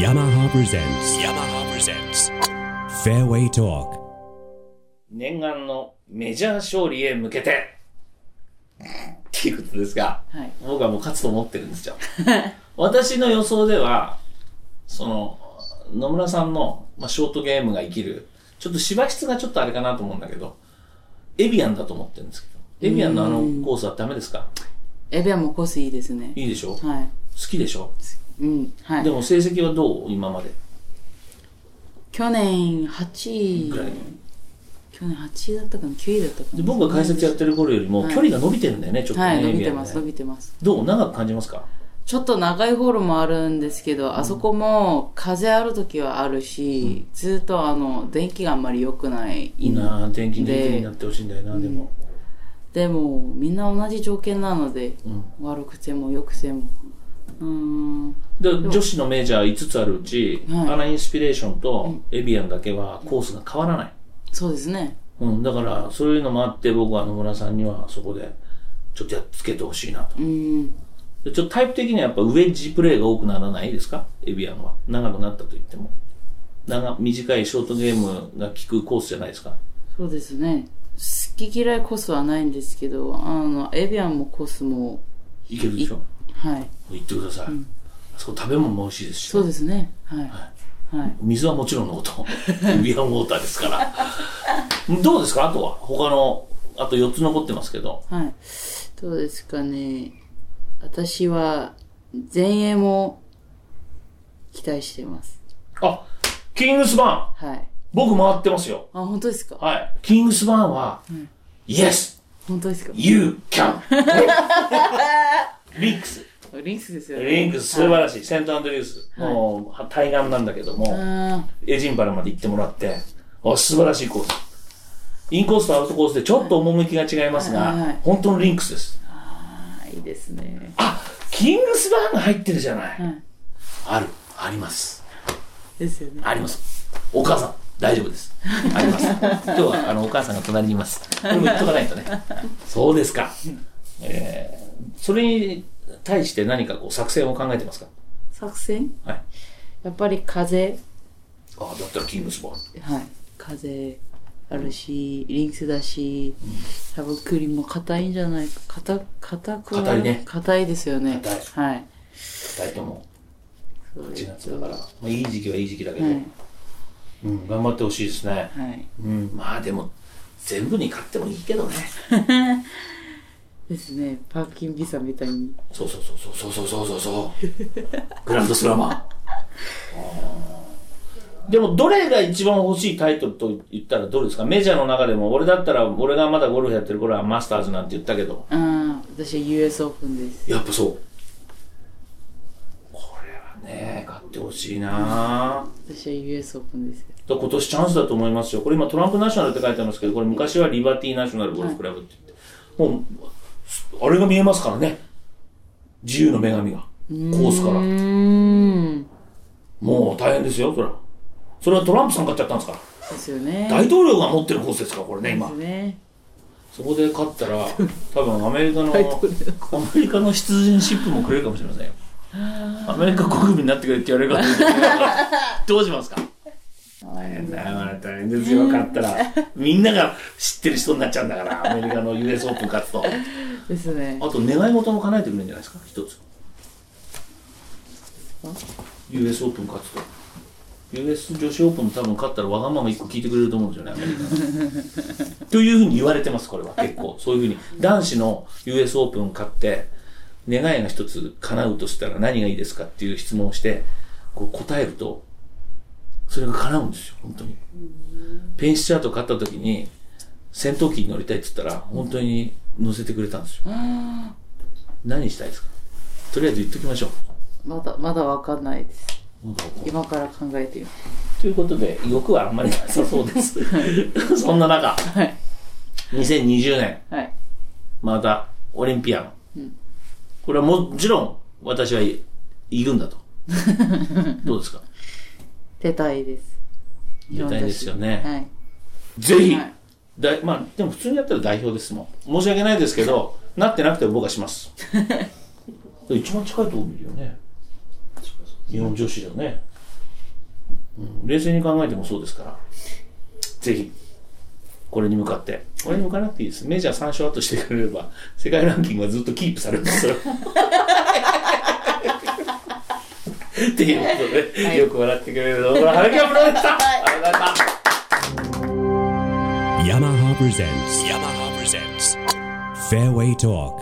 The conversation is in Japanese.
Yamaha presents Fairway Talk。 念願のメジャー勝利へ向けてっていうことですが、 はい、 僕はもう勝つと思ってるんですよ。私の予想ではその野村さんの、ショートゲームが生きる、ちょっと芝質がちょっとあれかなと思うんだけど、エビアンだと思ってるんですけど、エビアンのあのコースはダメですか？ エビアンもコースいいですね。 いいでしょ？ はい。 好きでしょ？ うん、はい。 でも成績はどう？今まで。 去年8位ぐらい。 去年8位だったかな、9位だったかな。 で、僕が解説やってる頃よりも距離が伸びてるんだよね、ちょっとね。 はい、伸びてエビアンねます、伸びてます。 どう？長く感じますか？ ちょっと長いホールもあるんですけど、あそこも風ある時はあるし、ずっと電気があんまり良くないなあ、電気になってほしいんだよな、でも。 でもみんな同じ条件なので、悪くても良くてもで女子のメジャー5つあるうち、 はい、 アナインスピレーションとエビアンだけはコースが変わらない、 そうですね、 だからそういうのもあって僕は野村さんにはそこでちょっとやっつけてほしいなと。でちょっとタイプ的にはやっぱウェッジプレーが多くならないですか？エビアンは長くなったと言っても短いショートゲームが効くコースじゃないですか？ そうですね、好き嫌いコースはないんですけど、エビアンもコースもいけるでしょ？ はい。 行ってください。あそこ食べ物も美味しいですし、 そうですね。はい。はい。 水はもちろんのこと、エビアンウォーターですから。どうですか？あとは他のあと4つ残ってますけど。 はい。どうですかね。私は全英も期待しています。 あ、キングスバーン。はい。 僕回ってますよ。 あ、本当ですか？ はい。キングスバーンは、Yes! 本当ですか？ You can! リンクス。 リンクスですよね。 リンクス、素晴らしい。セントアンドリュース。もう、対岸なんだけども、エジンバラまで行ってもらって、素晴らしいコース。インコースとアウトコースでちょっと趣が違いますが、本当のリンクスです。 いいですね。 あ、キングスバーンが入ってるじゃない。あります。 ですよね。 あります。お母さん、大丈夫です。あります。今日はお母さんが隣にいます。これも言っとかないとね。そうですか。それに対して何か作戦を考えてますか？ 作戦？ はい。 やっぱり風。 だったらキングスバーン。 はい。風あるし、リンクスだし、多分クリも硬いんじゃないか。硬いね。 硬いですよね。はい。 硬いと思う。8月だから、いい時期はいい時期だけど、頑張ってほしいですね。 はい。 まあでも全部に勝ってもいいけどね。 ですね。パーキンビサみたいに。 そう。グランドスラマー。でもどれが一番欲しいタイトルと言ったらどれですか？メジャーの中でも。俺だったら、俺がまだゴルフやってる頃はマスターズなんて言ったけど。 私は US オープンです。 やっぱそう。これはね、勝ってほしいな。 私は US オープンですよ。今年チャンスだと思いますよ。これ今トランプナショナルって書いてありますけど、これ昔はリバティナショナルゴルフクラブって言って、もう、あれが見えますからね。自由の女神が。コースから。もう大変ですよ、それは。それはトランプさん買っちゃったんですから。 ですよね。 大統領が持ってるコースですから、これね、今。 ですね。そこで勝ったら、多分アメリカのシチズンシップもくれるかもしれませんよ。アメリカ国民になってくれって言われるかもしれない。どうしますか？大変だよ、大変ですよ、勝ったら。みんなが知ってる人になっちゃうんだから、アメリカの US オープン勝つと。 ですね。 あと願い事も叶えてくれるんじゃないですか、一つ。US オープン勝つと。US 女子オープン多分勝ったらわがまま1個聞いてくれると思うんですよね、アメリカというふうに言われてます、これは結構。そういうふうに。男子の US オープン勝って、願いが一つ叶うとしたら何がいいですかっていう質問をして、答えると、それが叶うんですよ、本当に。ペンシチャート勝った時に、戦闘機に乗りたいって言ったら、本当に乗せてくれたんですよ。何したいですか？とりあえず言っときましょう。 まだわかんないです。今から考えてみる。 ということで、欲はあんまりなさそうです。そんな中、2020年、またオリンピアン。これはもちろん私は行くんだと。どうですか？ 出たいです。 出たいですよね。ぜひ、でも普通にやったら代表ですもん。申し訳ないですけど、なってなくても僕はします。一番近いところ見るよね。日本女子だよね。 冷静に考えてもそうですから、ぜひこれに向かって、これに向かなくていいです。メジャー3勝後してくれれば世界ランキングはずっとキープされるんですよっていうことで、よく笑ってくれる野村春樹プロでした。ありがとうございました。 Yamaha presents Fairway Talk.